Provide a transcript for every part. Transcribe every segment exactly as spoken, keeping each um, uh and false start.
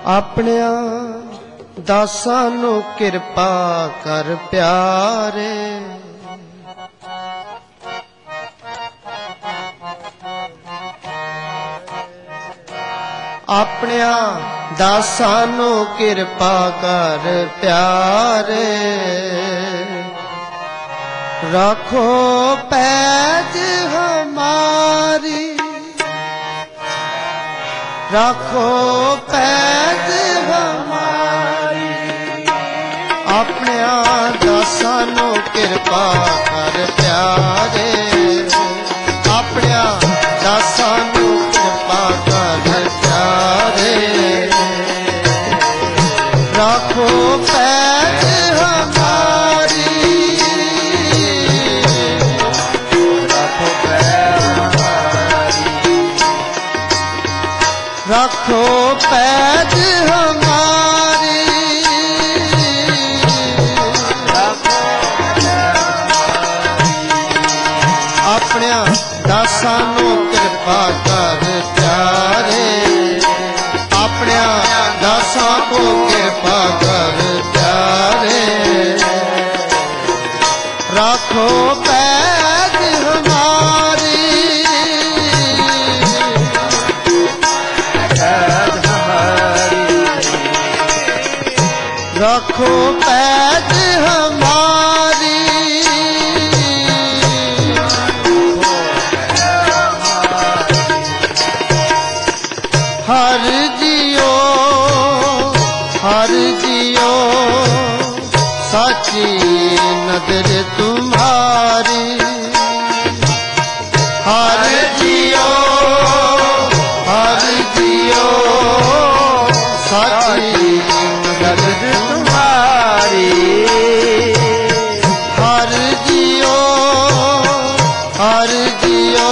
अपनिया दासां नू किरपा कर प्यारे, अपनिया दासां नू किरपा कर प्यारे। रखो पैज हमारी, रखो पैज हमारी, अपने दासां नू किरपा कर प्यारे, अपने दासां नू किरपा कर प्यारे। रखो पैज हमारी, रखो पैज हमारी, रखो पैज हमारी, अपने दासां नू किरपा कर प्यारे, अपने दासां को किरपा कर प्यारे। रखो पैज हमारी, रखो पैज हमारी, हर जियो हर जियो साची नजर तुम्हारी, हर जियो हर जियो साची नजर तुम्हारी, हर जियो हर जियो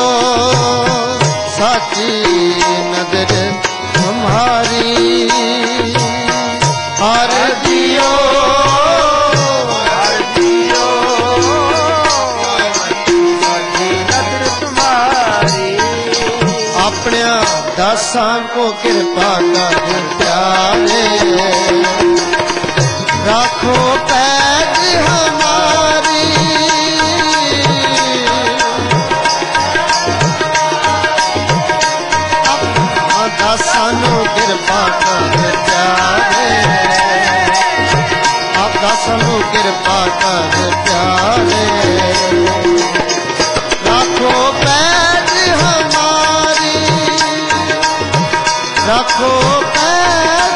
साची नजर तुम्हारी, हर जियो हर जियो साची नजर तुम्हारी। अपने दासां को किरपा कर प्यारे, रखो पैज हमारी, दासां नू किरपा कर प्यारे, आप दासां नू किरपा कर प्यारे। रखो पैज हमारी, रखो पैज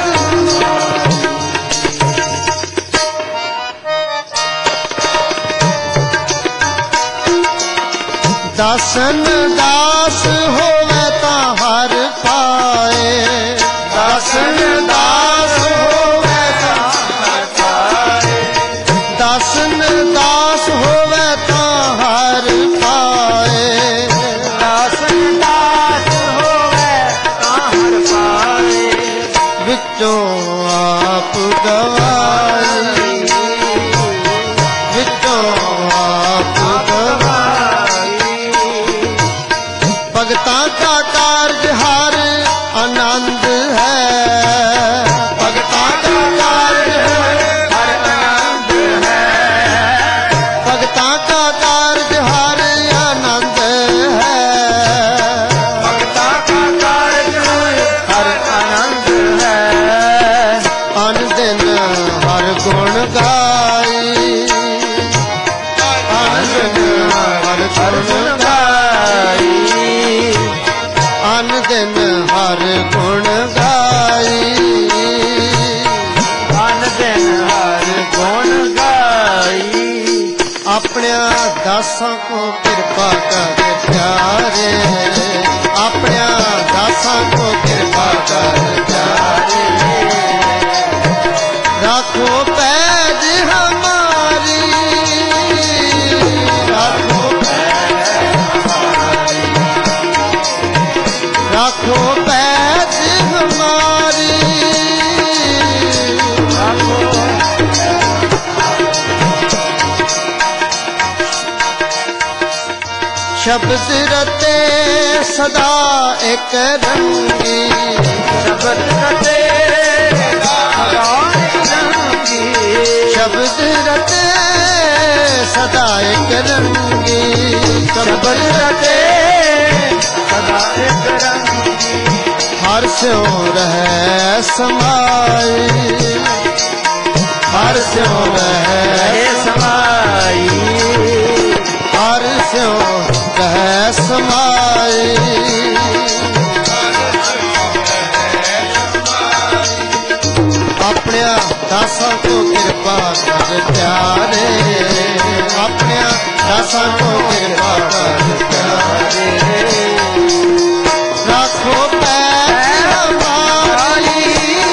दासन दास होवे तां हर पाए, दासन दास होवे तां हर पाए, दासन दास होवे तां हर पाए, दासन दास होवे तां हर पाए। विचों आप गवाई, विचों आप गवाई, भगतां का कारज हर आनंद है, भगतां का कारज हर आनंद है, भगतां का कारज हर आनंद है, भगतां का कारज हर आनंद है। अन दिन हर गुण गाई, अन दिन हर गुण गाई, अन दिन हर गुण गाई, अन दिन हर गुण गाई। अपने दासां को किरपा कर प्यारे, अपने दासां को किरपा कर प्यारे। रखो पैज हमारी, रखो रखो पैज हमारी, शब्द रते सदा एक रंगी, शब्द रते सदा एक रंगी शब्द रटे सदा एक रंगी हर स्यों रहे समाई हर स्यों रहे समाई हर स्यों रहे समाई अपने दासा को कृपा कर प्यारे अपने दासा को कृपा कर प्यारे राखो पैर हमारी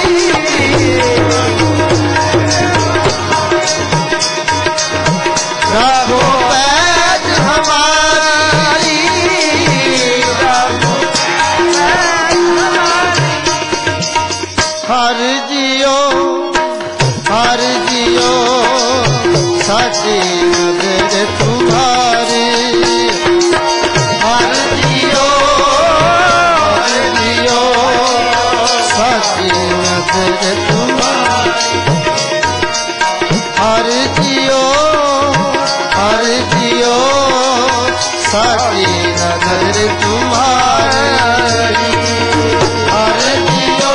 राखो पैर हमारी राखो पैर हमारी हर जियो हर जियो साची नजर तुम्हारी हर जियो हर जियो साची नजर तुम्हारी हर जियो हर जियो साची नजर तुम्हारी हर जियो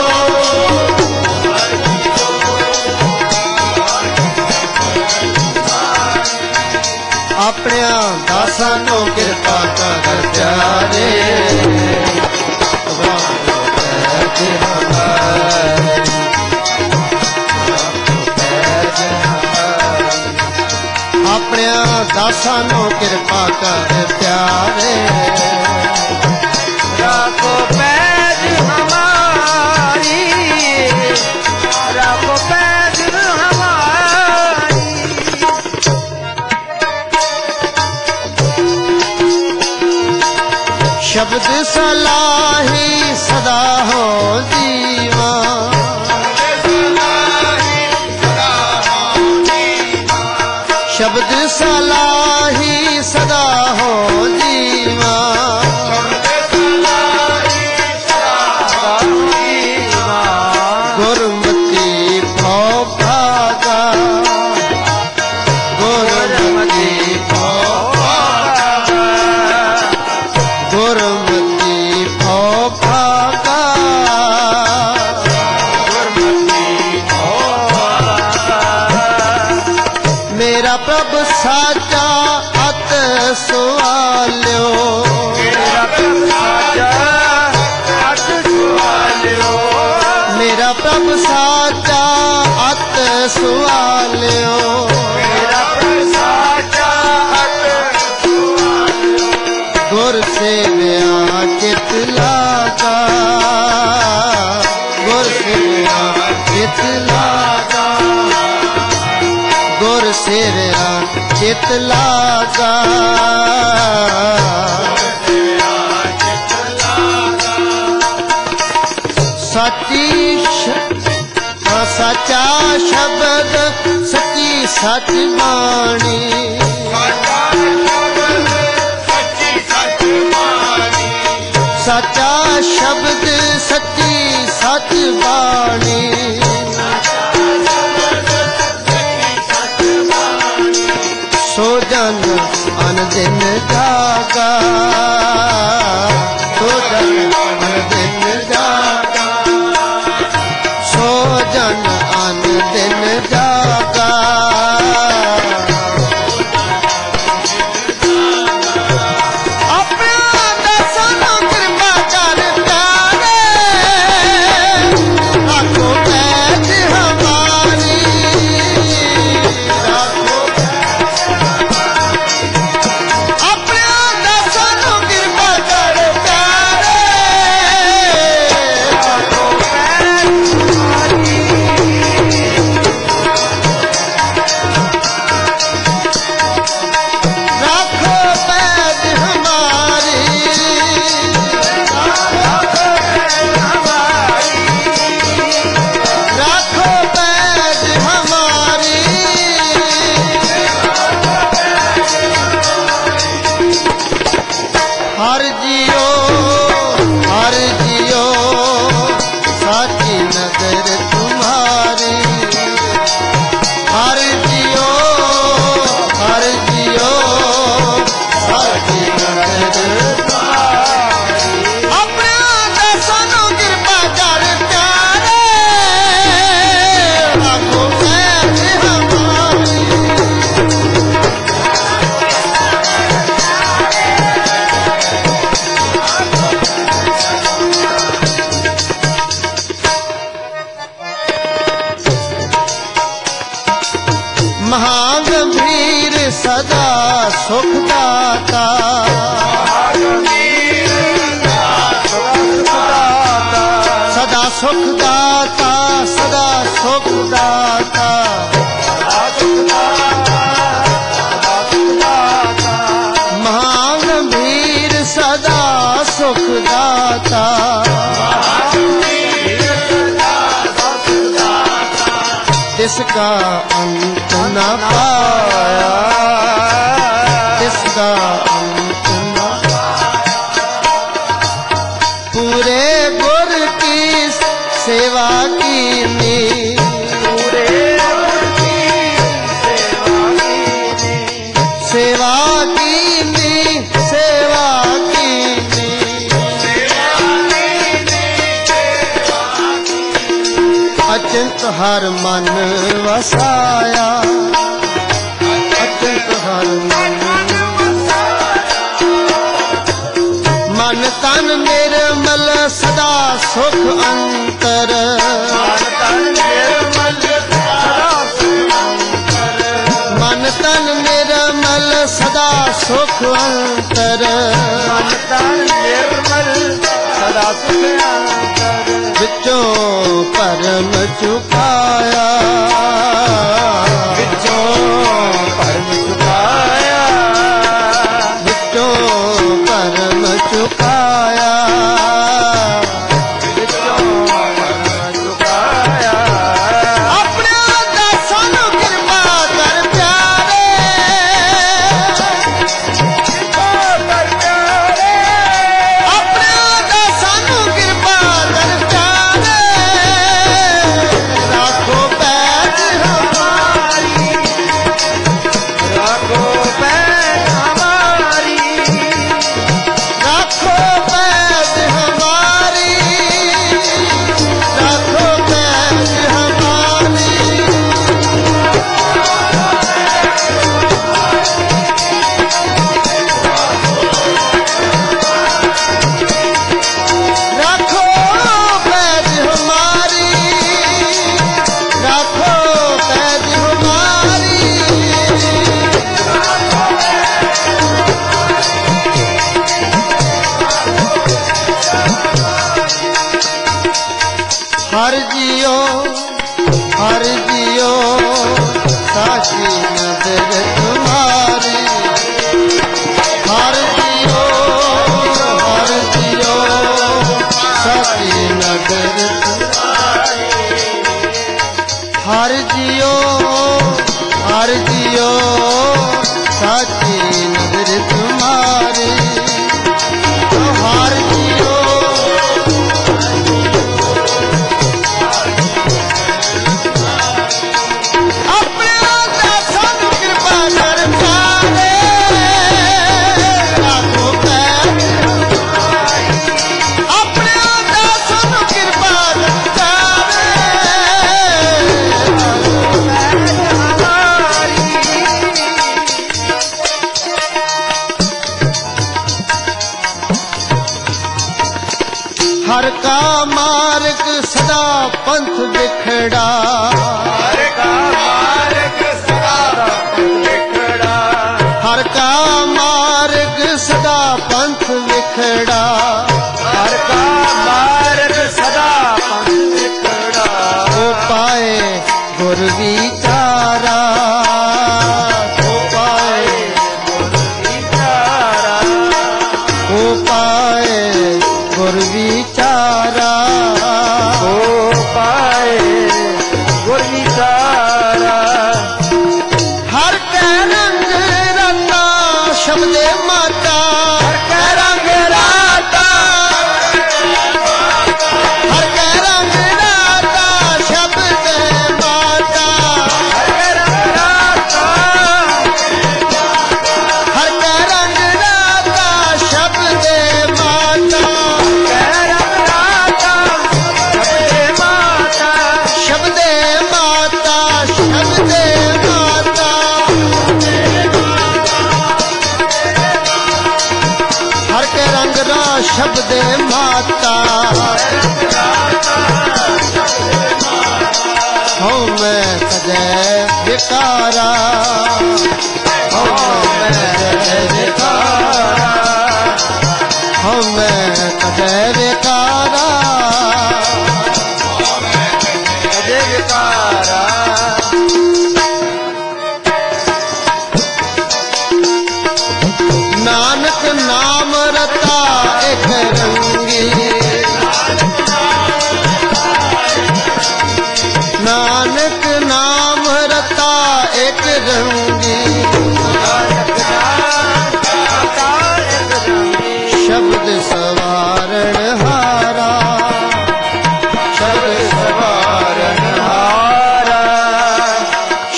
अपने दासा नो कृपा कर प्यारे अपने दासा नो कृपा कर प्यारे राखो पैज हमारी राखो पैज हमारी शब्द सलाही सदा हो जीवा शब्द सलाही सदा हो जीवा गुरमती भौ भागा गुरमती भौ गुरमती भौ भागा मेरा प्रभु साचा अत सुआल्यो मेरा प्रभु साचा अत सुआल्यो मेरा प्रभु साचा अत सुआल्यो मेरा प्रभु साचा अत सुआल्यो गुर सेविया चित लागा गुर सेविया चित लागा गुर सेविया चित लागा सची सचा शब्द सची सच बाणी सचा शब्द सची सच बाणी सो जन अन दिन जागा सो जन अन दिन जागा सो जन अन दिन जागा अपना दर्शन कृपा कर प्यारे ਸੁਖ ਦਾਤਾ ਸਦਾ ਸੁਖ ਦਾਤਾ ਸਦਾ ਸੁਖ ਦਾਤਾ ਮਹਾਗੰਭੀਰ ਸਦਾ ਸੁਖ ਦਾਤਾ ਤਿਸਕਾ ਅੰਤ ਨ ਪਾਇਆ ਤਿਸਕਾ ਅੰਤ ਨ ਪੂਰੇ ਗੁਰ ਕੀ सेवा कीनी पूरे गुर की सेवा कीनी सेवा कीनी सेवा कीनी अचिंत हर मन वसाया अचिंत हर मन मन तन निर्मल सदा सुख अंतर मन तन निर्मल सदा सुख अंतर मन तन निर्मल सदा सुख अंतर विचों परम चुकाया विचों परम चुकाया विचों परम चुकाया हर जियो हर जियो साची नजर तुम्हारी हर जियो हर जियो साची नजर तुम्हारी हर जियो हर जियो साची नजर तुम्हारी हर जियो हर का मार्ग सदा पंथ बिखड़ा हर का मार्ग सदा पंथ बिखड़ा हर का मार्ग सदा पंथ बिखड़ा हर का मार्ग सदा पंथ बिखड़ा ओ पाए गुर विचारा ओ पाए गुर विचारा ओ पाए गुर विचारा ओ पाए गुर विचारा हर कै रंग रता शब्दे माता हर कै रंग राता हर कै रंग राता शब्दे माता हर कै रंग राता हर कै रंग राता शब्दे माता कै रंग राता शब्दे माता शब्दे माता शब्दे माता हर के रंग रा शब्दे माता हो मैं कदे विकारा हो मैं कदे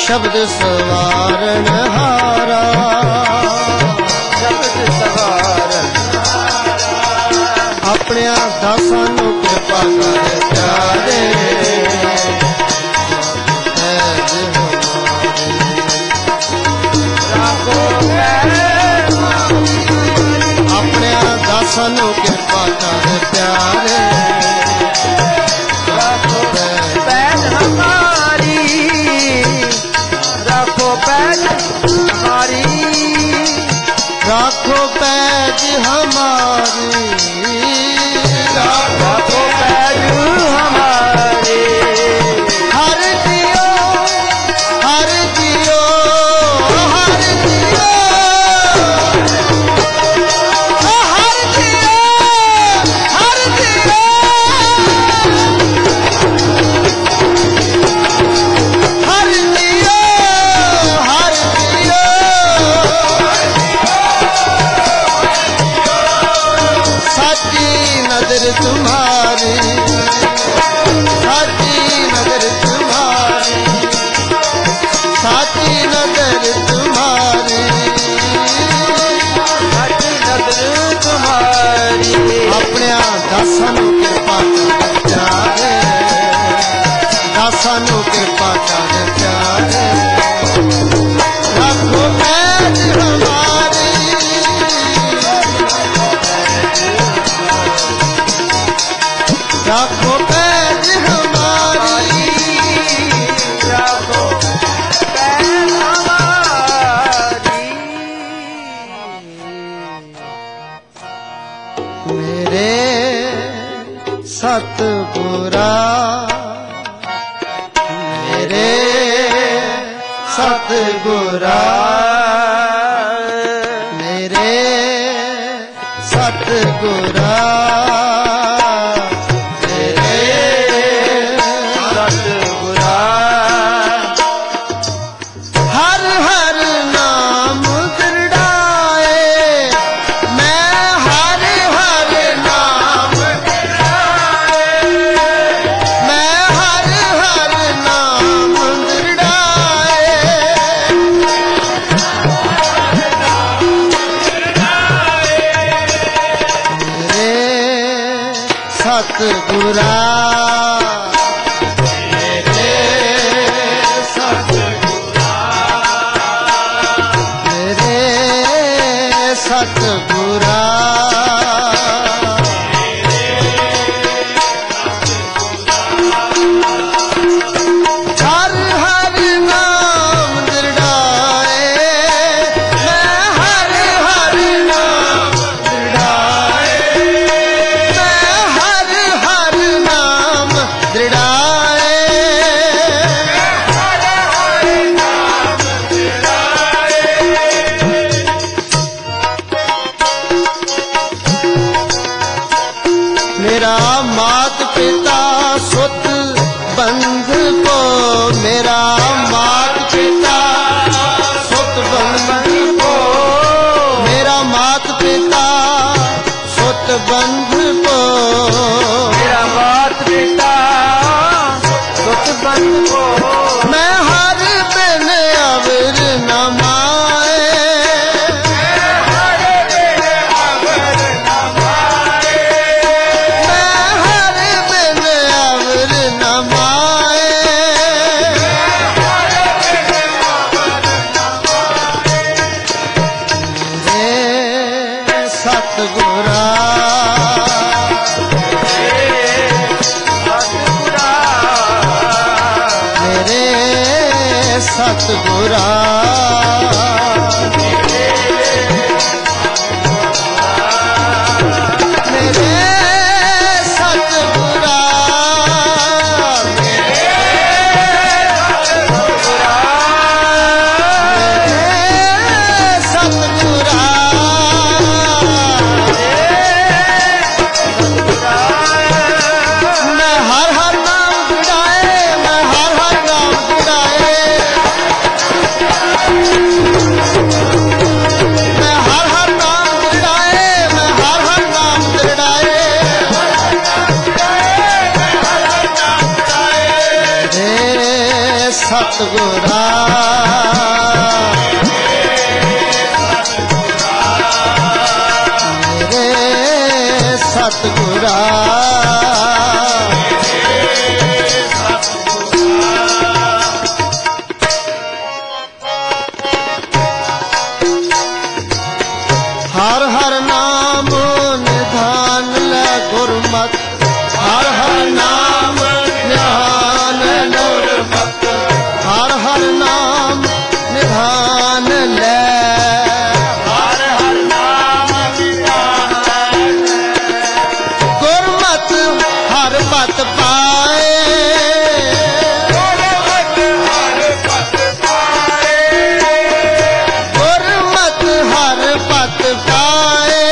शब्द सवारण हारा शब्द सवारण अपने दासां नू कृपा कर प्यारे पैज हमारे अपने दासां नू कृपा कर प्यारे पैज हमारी रखो पैज हमारी राखो पैज हमारी रखो पैज हमारी हर दियो हर दियो हर दियो हर दियो हर दियो हर दियो हर दियो साची नजर तुम्हारी साची नजर तुम्हारी साची नजर तुम्हारी साची नजर तुम्हारी अपने दासां नू कृपा कर प्यारे दासां नू कृपा कर प्यारे रखो पैज हमारी रखो पैज हमारी रखो पैज हमारी मेरे सतगुरा मेरे सतगुरा मेरे सतगुरा मेरे सतगुरा हर हर नाम दृढ़ाए मैं हर हर नाम मैं हर हर नाम दृढ़ाए मेरे सतगुरा मेरे सतगुरा मेरे सतगुरा हर हर नाम दृढ़ाए मैं हर हर नाम दृढ़ाए मैं हर हर नाम दृढ़ाए मेरा मात पिता सुत बंध को मेरा मात पिता सुत बंध को मेरा मात पिता सुत बंध को मेरा मात पिता सुत बंद को मैं हर बिन अवर न माए मैं हर बिन अवर न माए मेरे सतगुरा मेरे सतगुरा मेरे सतगुरा मेरे सतगुरा मैं हर हर नाम जुड़ाए मैं हर हर नाम जुड़ाए ਸਤਿਗੁਰਾ ਮੇਰੇ ਸਤਿਗੁਰਾ ਹਰ ਹਰ ਨਾਮ ਨਿਧਾਨ ਲੈ ਗੁਰਮਤਿ ਹਰ ਹਰ ਨਾਮ ਨਿਧਾਨ ਲੈ ਗੁਰਮਤਿ ਹਰ ਹਰ ਨਾਮ ਨਿਧਾਨ ਲੈ ਹਰ ਹਰ ਨਾਮ ਨਿਧਾਨ ਗੁਰਮਤਿ ਹਰ ਪਤ ਪਾਏ ਗੁਰਮਤਿ ਹਰ ਪਤ ਪਾਏ ਗੁਰਮਤਿ ਹਰ ਪਤ ਪਾਏ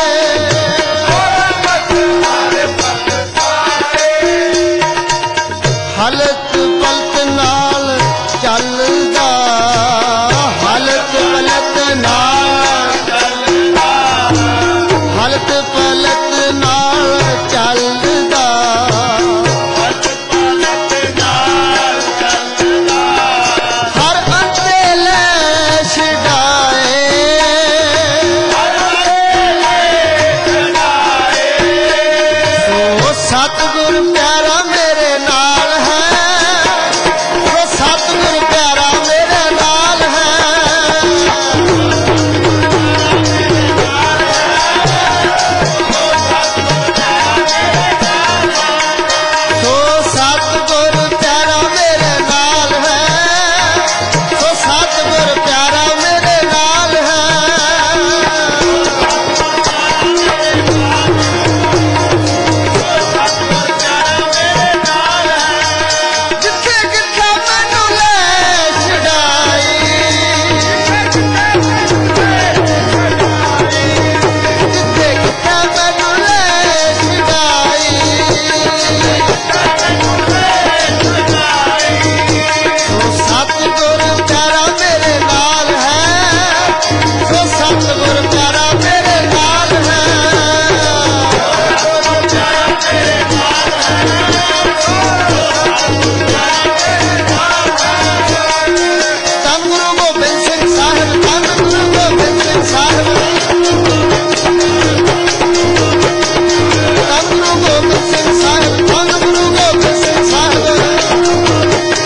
ਗੁਰਮਤਿ ਹਰ ਪਤ ਪਾਏ ਹਲਤ ਪਲਤ ਨਾਲ ਚੱਲਦਾ ਹਲਤ ਪਲਤ ਨਾਲ ਚੱਲਦਾ ਹਲਤ ਪਲਤ ਨਾਲ ਚੱਲਦਾ ਹੱਥ ਪਲਟ ਨਾਲ ਚੱਲਦਾ ਹਰ ਅੰਤੇ ਲੈ ਛਡਾਏ ਹਰ ਵੇਲੇ ਛਡਾਏ ਸੋ ਸਤਿਗੁਰ ਪਿਆਰਾ ਮੇਰੇ ਨਾਲ ਹੈ ਸੋ ਸਤਿਗੁਰ ਪਿਆਰਾ ਮੇਰੇ ਨਾਲ ਹੈ ਸੋ ਸਤਿਗੁਰ ਪਿਆਰਾ ਮੇਰੇ ਨਾਲ ਹੈ ਸੋ ਸਤਿਗੁਰ ਪਿਆਰਾ ਮੇਰੇ ਨਾਲ ਹੈ ਜਿੱਥੇ ਕਿੱਥੇ ਮੈਨੂੰ ਲੈ ਛਡਾਈ ਜਿੱਥੇ ਕਿੱਥੇ ਮੈਨੂੰ ਲੈ ਛਡਾਈ ਸੋ ਸਤਿਗੁਰ ਪਿਆਰਾ ਮੇਰੇ ਨਾਲ ਹੈ ਸੋ ਸਤਿਗੁਰ ਪਿਆਰਾ ਮੇਰੇ ਨਾਲ ਹੈ ਧੰਨ ਗੁਰੂ ਗੋਬਿੰਦ ਸਿੰਘ ਸਾਹਿਬ ਧੰਨ ਗੁਰੂ ਗੋਬਿੰਦ ਸਿੰਘ ਸਾਹਿਬ ਧੰਨ ਗੁਰੂ ਗੋਬਿੰਦ ਸਿੰਘ ਸਾਹਿਬ ਧੰਨ ਗੁਰੂ ਗੋਬਿੰਦ ਸਿੰਘ ਸਾਹਿਬ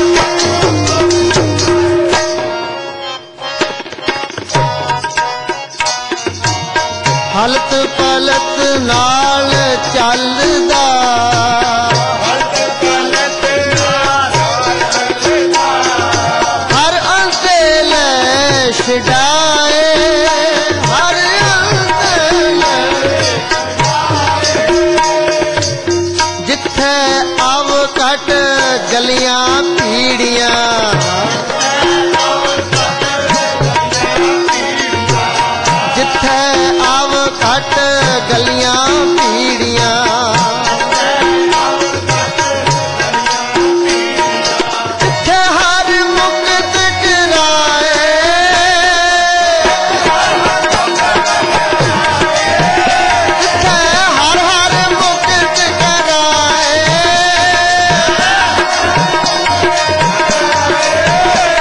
ਹਲਤ ਪਲਤ ਨਾਲ ਚੱਲਦਾ ਹੱਥ ਪਲਟ ਨਾਲ ਚੱਲਦਾ ਹਰ ਅੰਤੇ ਲੈ ਛਡਾਏ ਹਰ ਅੰਤੇ ਲੈ ਜਿੱਥੇ ਆਵ ਘਟ ਗਲੀਆਂ ਪੀੜੀਆਂ ਜਿੱਥੇ ਆਵ ਘਟ ਗਲੀਆਂ ਪੀੜੀਆਂ ਜਿੱਥੇ ਹਰ ਮੁਕਤ ਕਰਾਏ ਜਿੱਥੇ ਹਰ ਹਰ ਮੁਕਤ ਕਰਾਏ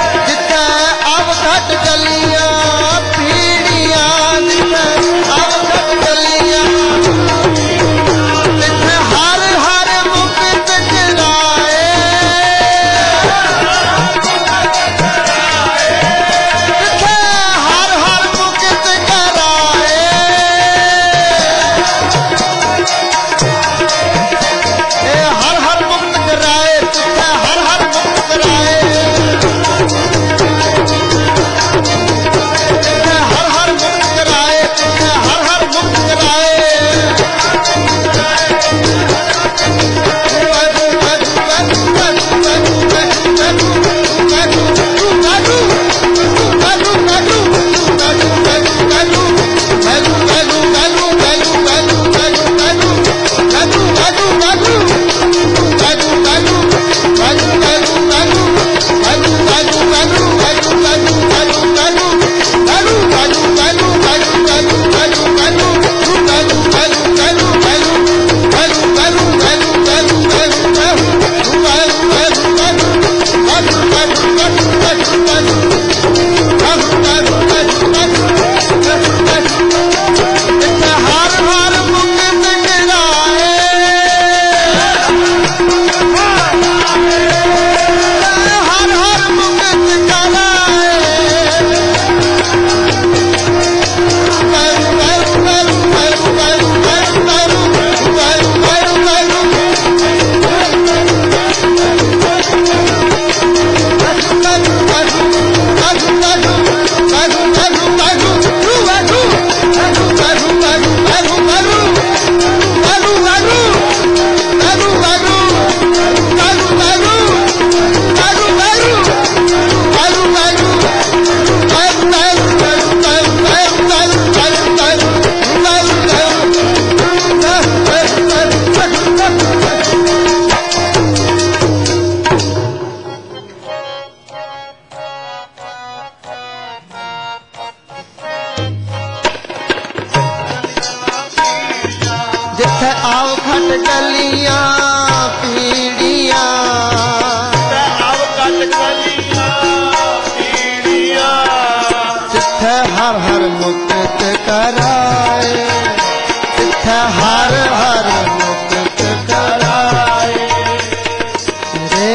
कराए तिथे हर हर मुक्त कराए रे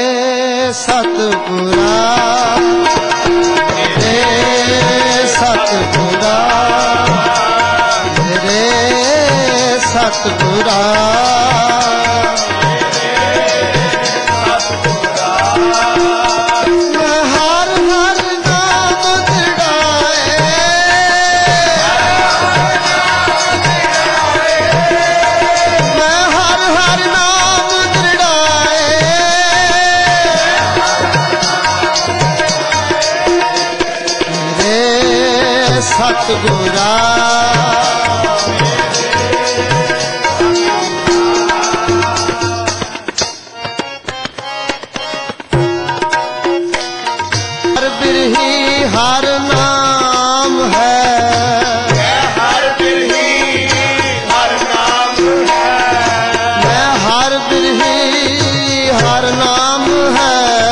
सतगुरा रे सतगुरा रे सतगुरा सतगुरा हर बिरही हर नाम है हर बिरही हर नाम है मैं हर बिरही हर नाम है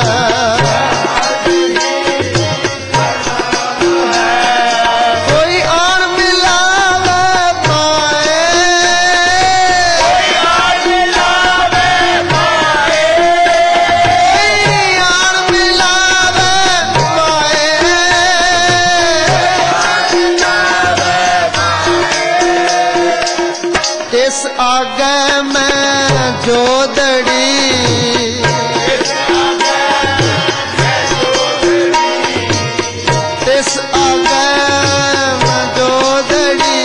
इस आगे मैं जोदड़ी इस आगे मैं जोदड़ी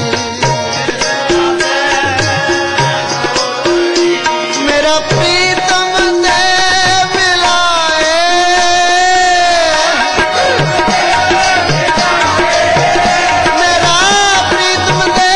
मेरा प्रीतम दे मिलाए मेरा प्रीतम दे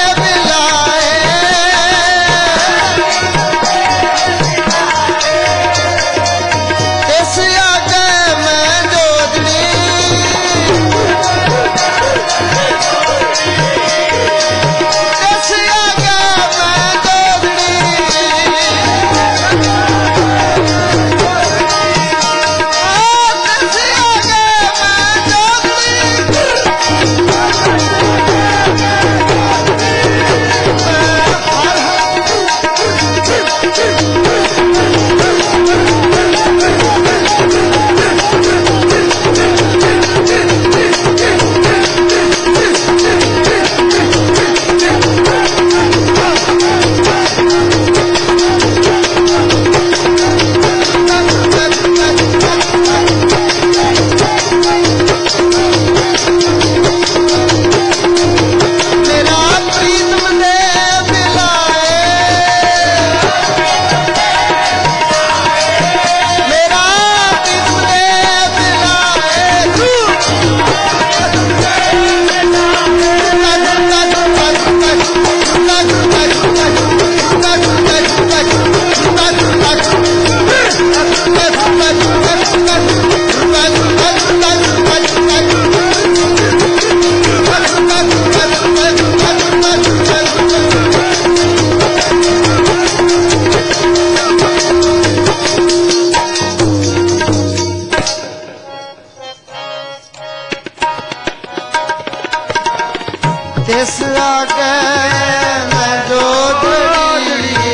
इस आगे मैं जोदड़ी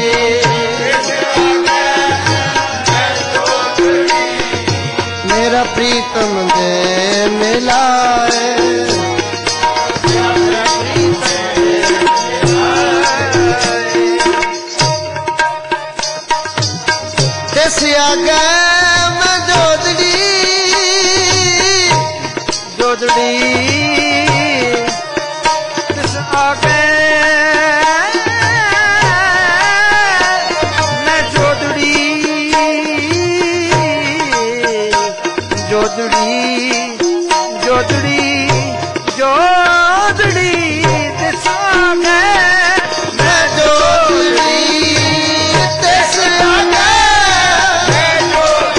मेरा प्रीतम दे मिलाए इस आगे मैं जोदड़ी जोदड़ी आगे मैं जोदड़ी जोदड़ी जोदड़ी जोदड़ी तिस आगे मैं जोदड़ी तिस आगे मैं जोदड़ी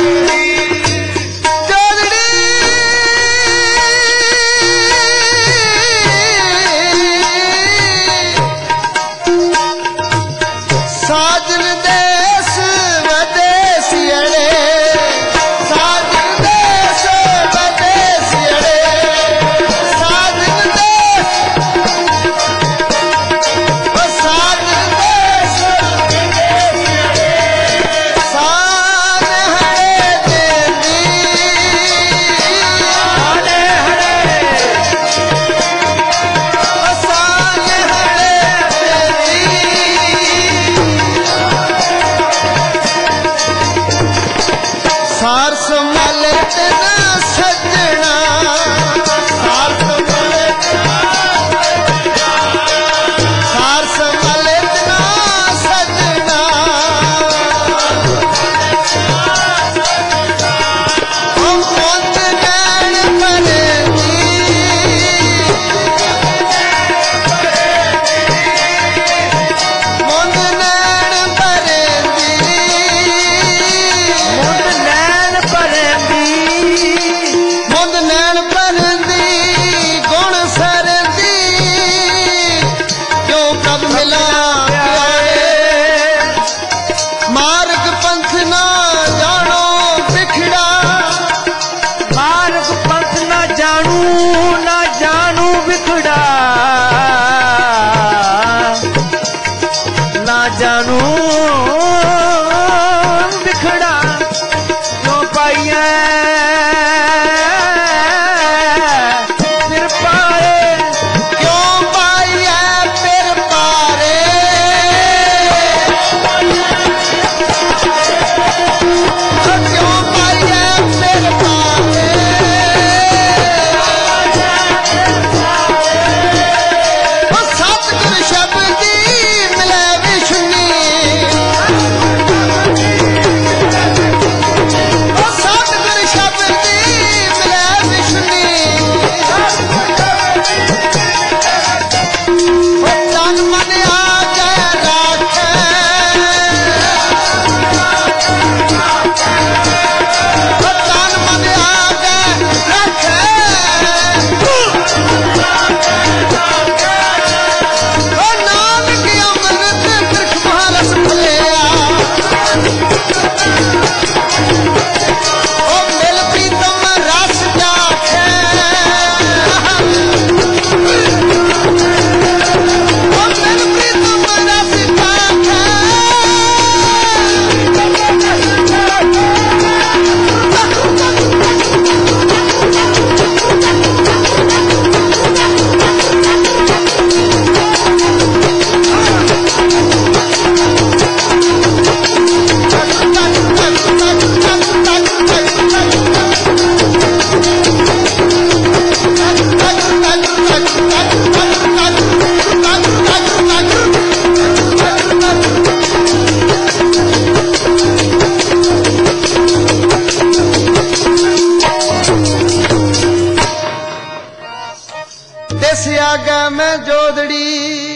मैं जोदड़ी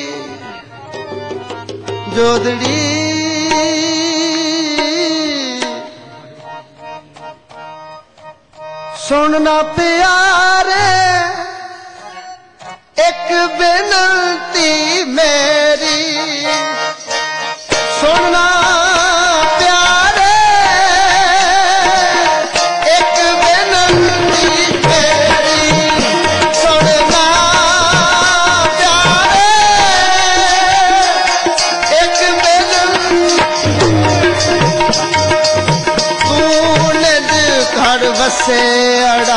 जोदड़ी सुनना प्यारे एक बेनती मेरी सुनना प्यारे एक बेनती मेरी सुनना प्यारे एक बेनती तूने घर बसे अड़ा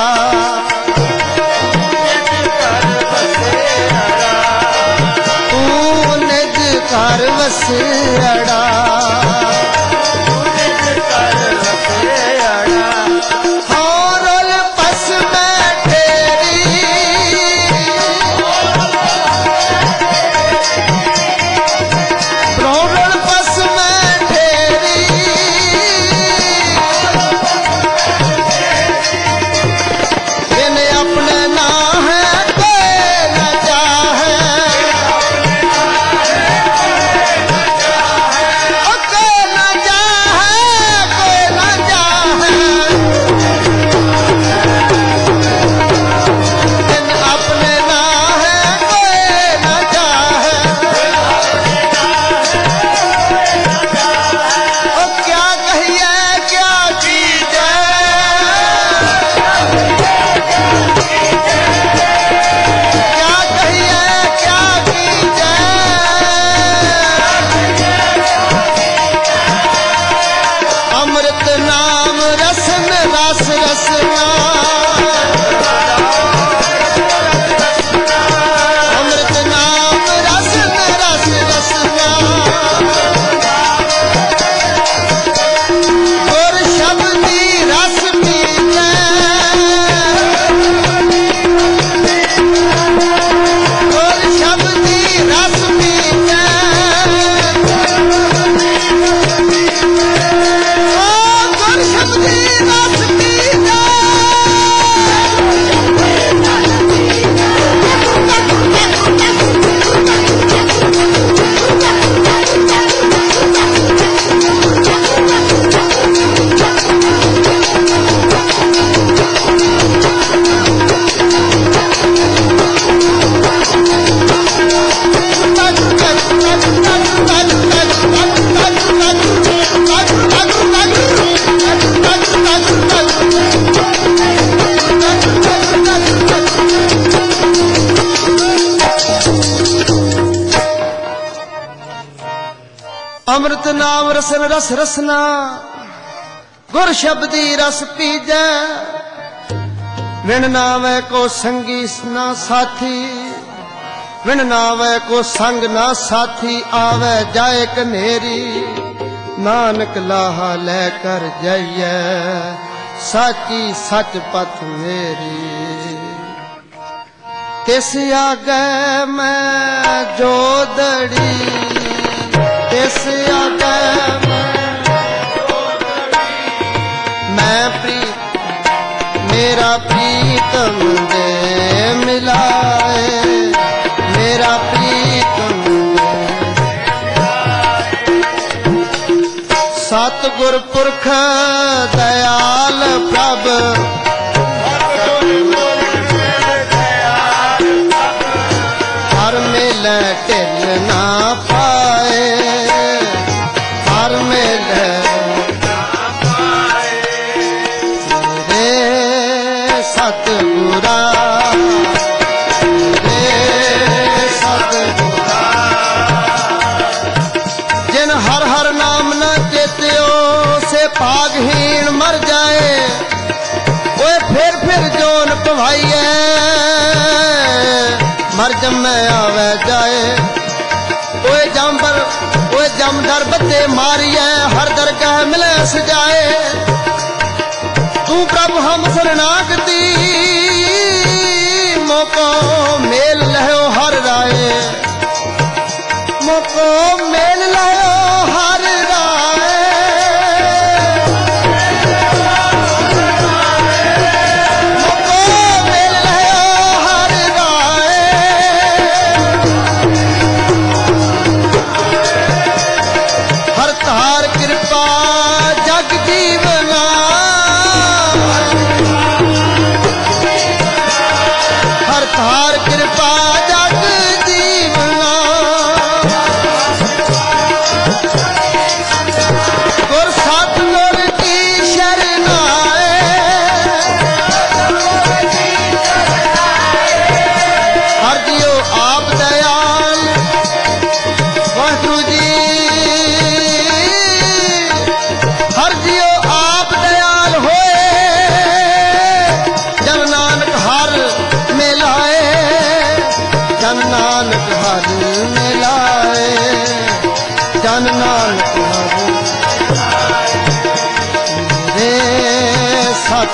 घर वसेड़ा होरल पस में तेरी होरल पस में तेरी इन्हें अपने ना है कोई न चाहे अमृत नाम रसन रस रसना गुर शब्दी रस पीजै विण नावै को संगी ना साथी विण नावै को संग ना साथी आवे जाए कनेरी नानक लाहा लै कर जाइए साची सच पथ मेरी तिस आगे मैं जोदड़ी तिस आगे मैं प्रीत मेरा प्रीतम दे मिलाए मेरा प्रीतम सतगुर पुरख दयाल प्रभ हर मिले ढिल ना पाए हर मिले रे सतगुरा रे सतगुरा जिन हर हर नाम न चेत्यो से भागहीन मर जाए ओए फिर फिर जोन पवाइए मर जमे आवे जाए ओए जम्बर ओए जमदर बच्चे मारिए हर दरगाह मिले सजाए तू प्रभु हम शरणागति मोको मेल लहो हर राय मोको मेल लहो हर राय मोको मेल लहो हर राय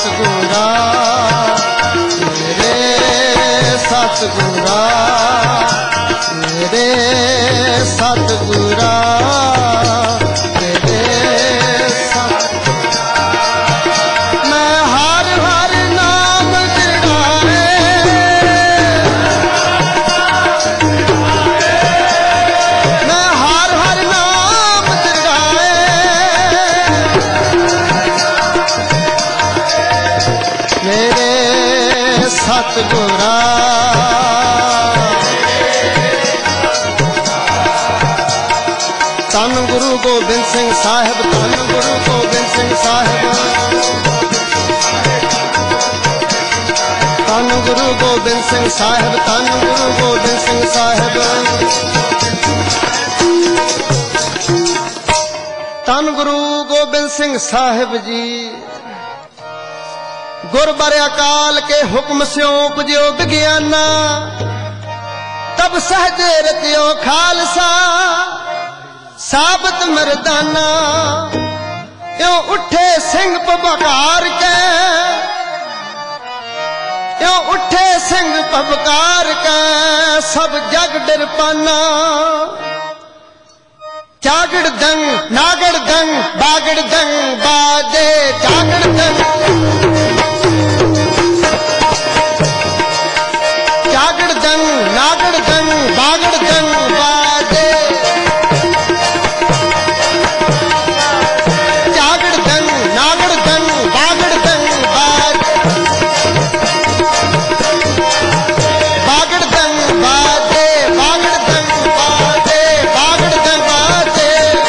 सतगुरा मेरे सतगुरा मेरे सतगुरा मेरे सतगुरा मैं हर हर नाम जड़ाए मैं हर हर नाम जड़ाए मेरे सतगुरा धन गुरु गोबिंद सिंह साहिब धन गुरु गोबिंद सिंह साहिब धन गुरु गोबिंद सिंह साहिब धन गुरु गोबिंद सिंह साहिब धन गुरु गोबिंद सिंह साहिब जी गुरबर अकाल के हुक्म स्यों उपजो विज्ञाना तब सहजे रतियो खालसा साबत मरदाना यो उठे सिंह पबकार के यो उठे सिंह पबकार के सब जग डर पाना जागड़ दंग नागड़ दंग बागड़ दंग बाजे जागड़ दंग जागड़ दंग नागड़ दंग बागड़ दंग बाजे जागड़ दंग नागड़ दंग बागड़ दंग बाजे बागड़ दंग बाजे बागड़ दंग बाजे बागड़ दंग बाजे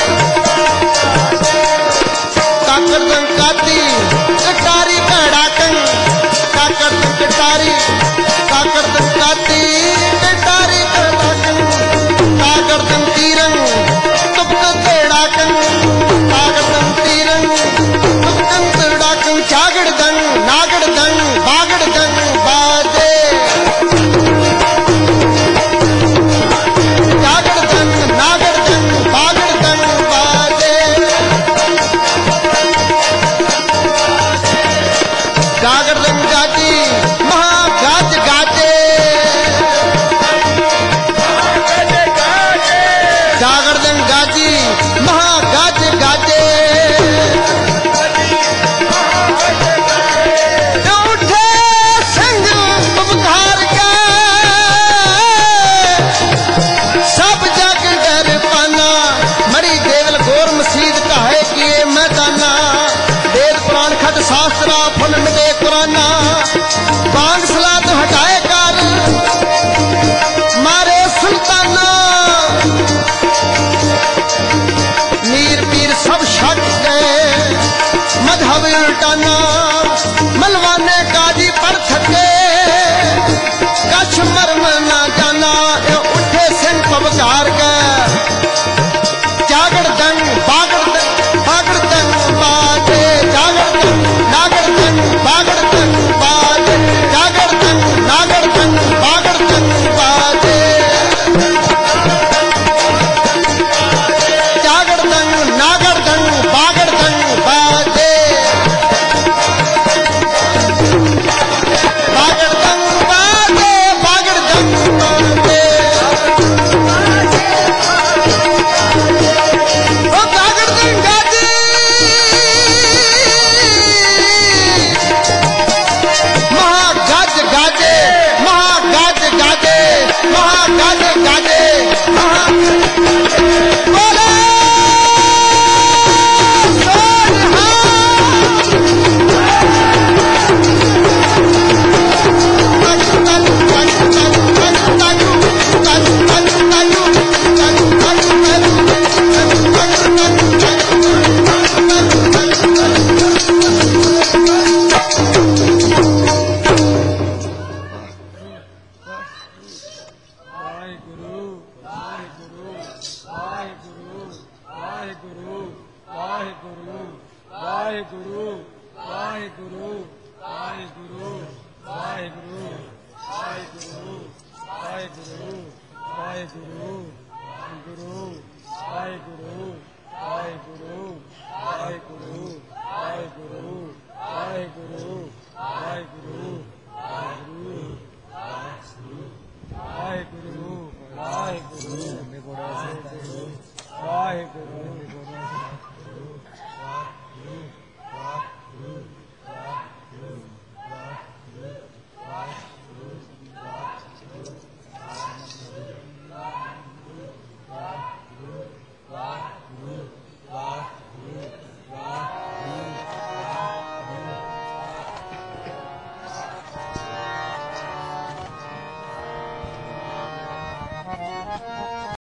काकर दंग काती कटारी कड़ाकन काकर दंग कटारी काकर दंग काती कटारी कड़ाकन काकर दंग तीरंग तुपकन तेड़ाकन काकर दंग तीरंग तुपकन तेड़ाकन जागड़ दंग नागड़ दंग बागड़ दंग बाजे जागड़ दंग नागड़ दंग बागड़ दंग बाजे जागड़ दंग गाजी महागाज गाजे जागड़ दंग गाजी महागाज गाजे उठे सिंह पबकार के सब जग डर पाना मरी देवल गोर मसीद कहे किए मैदाना वेद पुराण खट शास्त्रा फुल मिटे कुराना बांग सलात हटाए कर मारे सुल्ताना मीर पीर सब छट गए मजहब उल्टाना मलवाने काजी पर थके कछ मरम ना जाना ये उठे सिंह पबकार के जागड़ दंग बागड़ दंग बागड़ दंग बाजे जागड़ दंग नागड़ दंग बागड़ दंग बाजे जागड़ दंग नागड़ दंग बागड़ दंग बाजे जागड़ दंग नागड़ दंग बागड़ दंग बाजे बागड़ दंग बाजे बागड़ दंग बाजे ओ बागड़ दंग गाजी महागाज गाजे महागाज गाजे महागाज गाजे महा बोले वाहिगुरु वाहिगुरु वाहिगुरु वाहिगुरु वाहिगुरु वाहिगुरु वाहिगुरु वाहिगुरु वाहिगुरु वाहिगुरु वाहिगुरु वाहिगुरु गुरु वाहिगुरु वाहिगुरु वाहिगुरु